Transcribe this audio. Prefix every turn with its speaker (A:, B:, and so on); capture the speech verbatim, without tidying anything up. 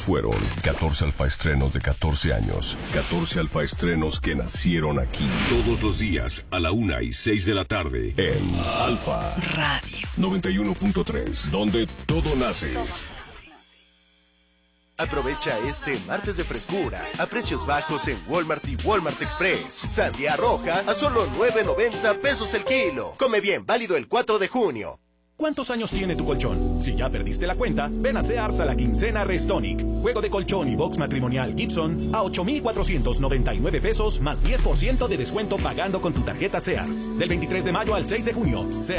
A: Fueron catorce alfaestrenos de catorce años. catorce alfaestrenos que nacieron aquí.
B: Todos los días a la una y seis de la tarde.
A: En Alfa
C: Radio
A: noventa y uno punto tres, donde todo nace.
D: Aprovecha este martes de frescura a precios bajos en Walmart y Walmart Express. Sandía roja a solo nueve noventa pesos el kilo. Come bien, válido el cuatro de junio.
E: ¿Cuántos años tiene tu colchón? Si ya perdiste la cuenta, ven a Sears a la quincena Restonic. Juego de colchón y box matrimonial Gibson a ocho mil cuatrocientos noventa y nueve pesos más diez por ciento de descuento pagando con tu tarjeta Sears. Del veintitrés de mayo al seis de junio. Sears